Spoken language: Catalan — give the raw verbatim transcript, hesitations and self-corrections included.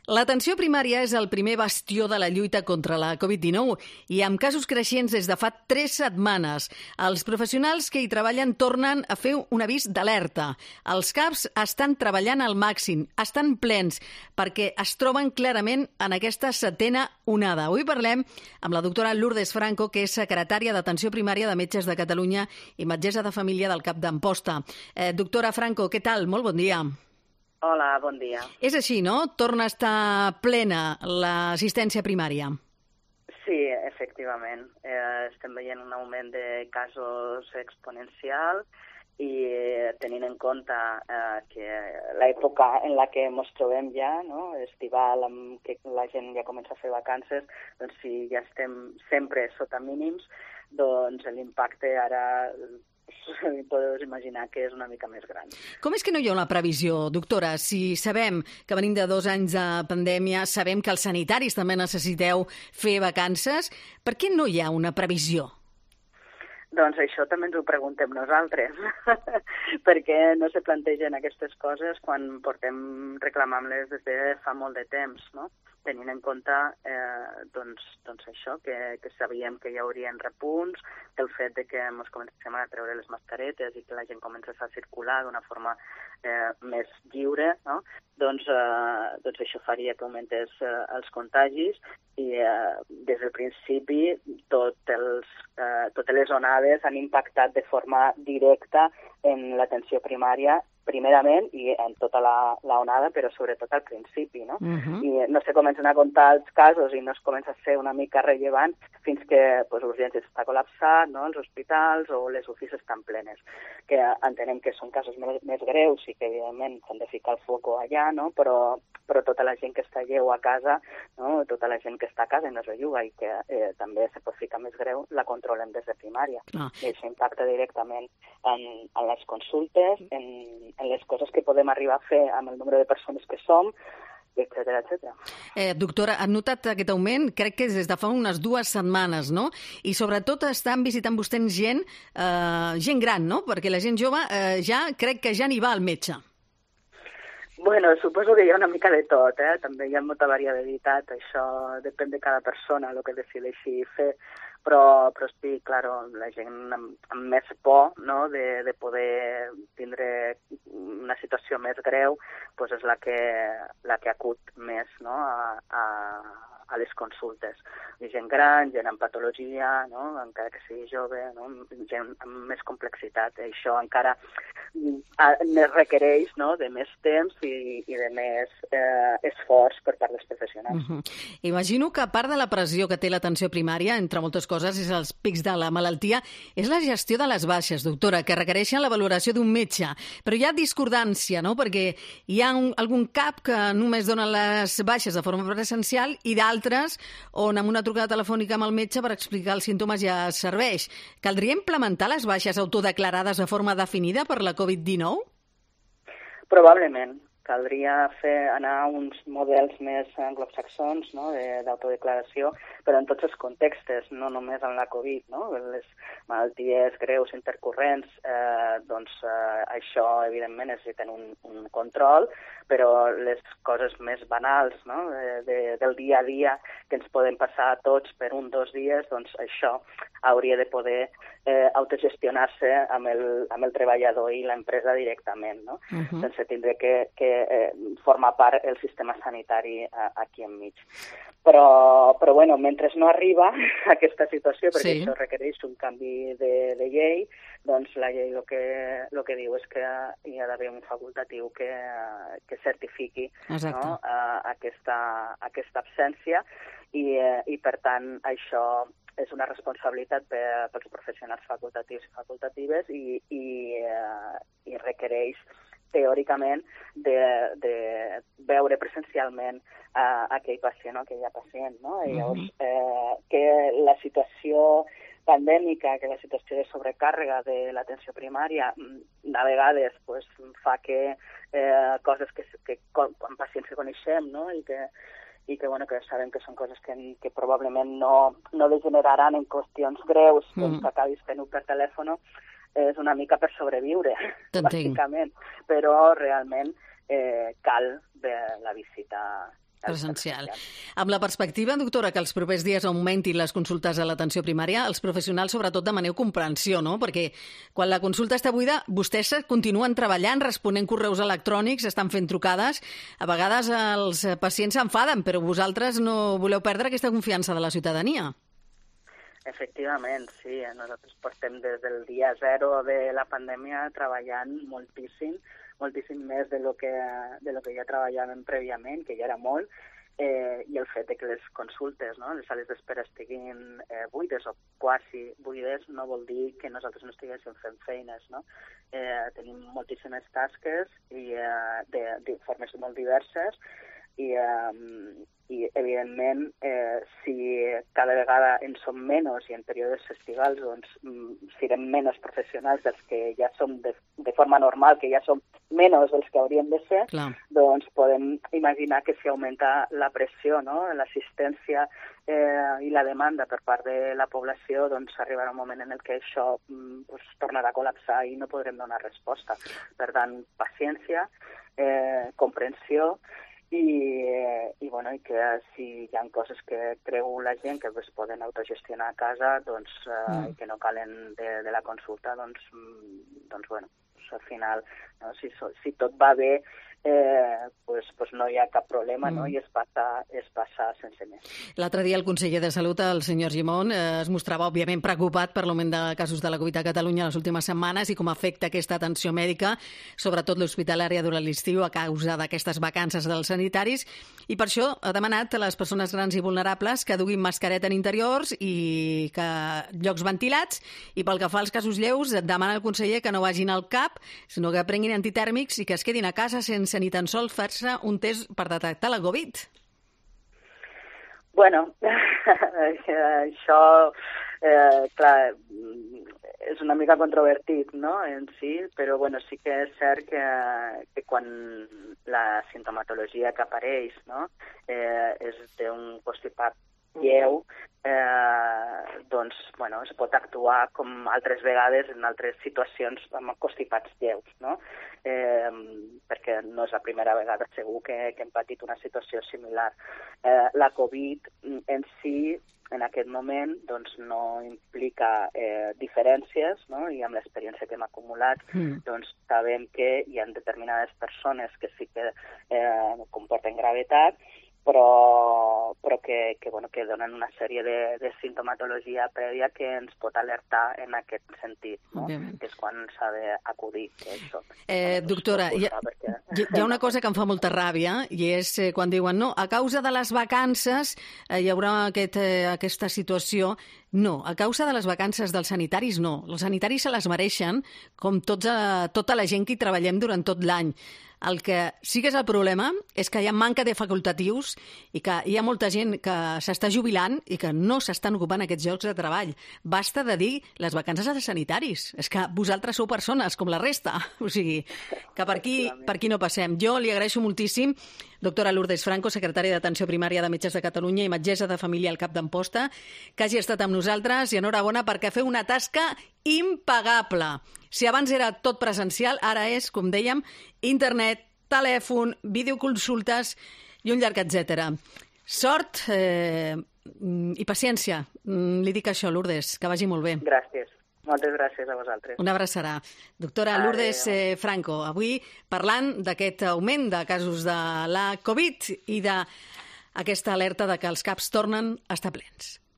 L'atenció primària és el primer bastió de la lluita contra la covid dinou i amb casos creixents des de fa tres setmanes. Els professionals que hi treballen tornen a fer un avís d'alerta. Els CAPs estan treballant al màxim, estan plens, perquè es troben clarament en aquesta setena onada. Avui parlem amb la doctora Lourdes Franco, que és secretària d'Atenció Primària de Metges de Catalunya i metgessa de família del CAP d'Amposta. Eh, doctora Franco, què tal? Molt bon dia. Hola, bon dia. És així, no? Torna a estar plena l'assistència primària. Sí, efectivament. Eh, estem veient un augment de casos exponencial i tenint en compte eh, que l'època en la que ens trobem ja, no? Estival, amb que la gent ja comença a fer vacances, doncs si ja estem sempre sota mínims, doncs l'impacte ara podeu imaginar que és una mica més gran. Com és que no hi ha una previsió, doctora? Si sabem que venim de dos anys de pandèmia, sabem que els sanitaris també necessiteu fer vacances, per què no hi ha una previsió? Doncs això també ens ho preguntem nosaltres, perquè no se plantegen aquestes coses quan portem reclamant-les des de fa molt de temps, no? Tenint en compte eh, doncs, doncs això, que, que sabíem que hi haurien repunts, el fet de que ens comencem a treure les mascaretes i que la gent comença a circular d'una forma eh, més lliure, no? doncs, eh, doncs això faria que augmentés eh, els contagis i eh, des del principi tot els, eh, totes les onades han impactat de forma directa en l'atenció primària, primerament i en tota la, la onada, però sobretot al principi, no? Uh-huh. I no se comencen a comptar els casos i no es comença a ser una mica rellevant fins que pues, l'urgència està col·lapsat, no? Els hospitals o les U C I estan plenes, que entenem que són casos més, més greus i que evidentment s'han de ficar el foco allà, no? Però, però tota la gent que està lleu a casa, no? Tota la gent que està a casa i no es belluga i que eh, també se pot ficar més greu, la controlem des de primària. Uh. I això impacta directament en, en les consultes, en en les coses que podem arribar a fer amb el número de persones que som, etcètera, etcètera. Eh, doctora, han notat aquest augment? Crec que des de fa unes dues setmanes, no? I sobretot estan visitant vostès gent, eh, gent gran, no? Perquè la gent jove eh, ja crec que ja n'hi va al metge. Bueno, suposo que hi ha una mica de tot, eh? També hi ha molta variabilitat, això depèn de cada persona, el que decideixi fer, però, però sí, claro, la gent amb, amb més por, no?, de, de poder tindre una situació més greu, pues és la que, la que acut més, no?, a, a, a les consultes. I gent gran, gent amb patologia, no?, encara que sigui jove, no?, gent amb més complexitat. Això encara es requereix, no?, de més temps i, i de més eh, esforç per part dels professionals. Uh-huh. Imagino que a part de la pressió que té l'atenció primària, entre moltes coses, és els pics de la malaltia, és la gestió de les baixes, doctora, que requereixen la valoració d'un metge. Però hi ha discordància, no?, perquè hi ha un, algun CAP que només dona les baixes de forma presencial i d'altres on amb una trucada telefònica amb el metge per explicar els símptomes ja serveix. Caldria implementar les baixes autodeclarades de forma definida per la covid dinou? Probablement. Caldria fer anar a uns models més anglosaxons, no?, de, d'autodeclaració, però en tots els contextes, no només en la Covid, no? Les malalties greus intercorrents, eh, doncs eh, això evidentment necessiten un, un control, però les coses més banals, no?, de, de, del dia a dia que ens poden passar a tots per un o dos dies, doncs això hauria de poder eh, autogestionar-se amb el, amb el treballador i l'empresa directament, no?, uh-huh. sense tindre que, que eh, formar part el sistema sanitari a, aquí enmig. Però, però bueno, mentre no arriba a aquesta situació, perquè sí. Això requereix un canvi de, de llei, doncs la llei el que, lo que diu és que hi ha d'haver un facultatiu que, que certifiqui, no?, aquesta, aquesta absència i, i per tant això és una responsabilitat per, pels professionals facultatius i facultatives i, i, eh, i requereix teòricament de, de veure presencialment uh, aquell pacient o aquella pacient, no? I llavors, eh, que la situació pandèmica, que la situació de sobrecàrrega de l'atenció primària a vegades pues, fa que eh, coses que, que amb pacients que coneixem, no?, i que i que, bueno, que sabem que són coses que, que probablement no, no degeneraran en qüestions greus, mm. doncs que acabis fent-ho per telèfon, és una mica per sobreviure, bàsicament. Però realment eh, cal la visita presencial. Amb la perspectiva, doctora, que els propers dies augmentin les consultes a l'atenció primària, els professionals sobretot demaneu comprensió, no? Perquè quan la consulta està buida, vostès continuen treballant, responent correus electrònics, estan fent trucades. A vegades els pacients s'enfaden, però vosaltres no voleu perdre aquesta confiança de la ciutadania. Efectivament, sí. Nosaltres portem des del dia zero de la pandèmia treballant moltíssim, moltíssim més de lo que, de lo que ja treballàvem prèviament, que ja era molt, eh, i el fet de que les consultes, no, les sales d'espera estiguin eh, buides o quasi buides no vol dir que nosaltres no estiguéssim fent feines, no? Eh, tenim moltíssimes tasques i eh, de, de formes molt diverses i, eh, i evidentment, eh, si cada vegada en som menys i en períodes festivals doncs serem menys professionals dels que ja som de, de forma normal, que ja som menys dels que hauríem de ser, Clar. Doncs podem imaginar que si augmenta la pressió, no?, l'assistència eh, i la demanda per part de la població, doncs arribarà un moment en el que això pues, tornarà a col·lapsar i no podrem donar resposta. Per tant, paciència, eh, comprensió, I, i, bueno, i que si hi ha coses que creu la gent que es poden autogestionar a casa, doncs, eh, mm. que no calen de, de la consulta, doncs, doncs bueno, al final, no, si, si tot va bé, eh, pues, pues no hi ha cap problema, mm. no? I es passa, es passa sense més. L'altre dia el conseller de Salut, el senyor Gimón, eh, es mostrava òbviament preocupat per l'augment de casos de la Covid a Catalunya les últimes setmanes i com afecta aquesta atenció mèdica, sobretot l'hospitalària durant l'estiu a causa d'aquestes vacances dels sanitaris, i per això ha demanat a les persones grans i vulnerables que duguin mascareta en interiors i que llocs ventilats, i pel que fa als casos lleus, demana al conseller que no vagin al C A P, sinó que prenguin antitèrmics i que es quedin a casa sense ni tan sols fer-se un test per detectar la Covid. Bueno, això, eh, clar, és una mica controvertit, no?, en si, però bueno, sí que és cert que, que quan la sintomatologia que apareix, no?, eh, és d'un constipat lleu, eh, doncs, bueno, es pot actuar com altres vegades en altres situacions amb constipats lleus, no?, eh, perquè no és la primera vegada segur que, que hem patit una situació similar. Eh, la Covid en si, en aquest moment, doncs no implica eh, diferències, no?, i amb l'experiència que hem acumulat, mm. doncs sabem que hi ha determinades persones que sí que eh, comporten gravetat, però, però que, que, bueno, que donen una sèrie de, de sintomatologia prèvia que ens pot alertar en aquest sentit, no? Que és quan s'ha d'acudir. Eh, doctora, hi ha, perquè... hi ha una cosa que em fa molta ràbia, i és eh, quan diuen, no, a causa de les vacances eh, hi haurà aquest, eh, aquesta situació. No, a causa de les vacances dels sanitaris no. Els sanitaris se les mereixen, com tots, eh, tota la gent que hi treballem durant tot l'any. El que sí que és el problema és que hi ha manca de facultatius i que hi ha molta gent que s'està jubilant i que no s'estan ocupant aquests llocs de treball. Basta de dir les vacances als sanitaris. És que vosaltres sou persones com la resta. O sigui, que per aquí, per aquí no passem. Jo li agraeixo moltíssim, doctora Lourdes Franco, secretària d'Atenció Primària de Metges de Catalunya i metgessa de família al Cap d'Amposta, que hagi estat amb nosaltres, i enhorabona perquè feu una tasca impagable. Si abans era tot presencial, ara és, com dèiem, internet, telèfon, videoconsultes i un llarg etcètera. Sort eh, i paciència. Li dic això, Lourdes, que vagi molt bé. Gràcies. Moltes gràcies a vosaltres. Una abraçada. Doctora Adeu. Lourdes eh, Franco, avui parlant d'aquest augment de casos de la Covid i d'aquesta alerta de que els CAPs tornen a estar plens.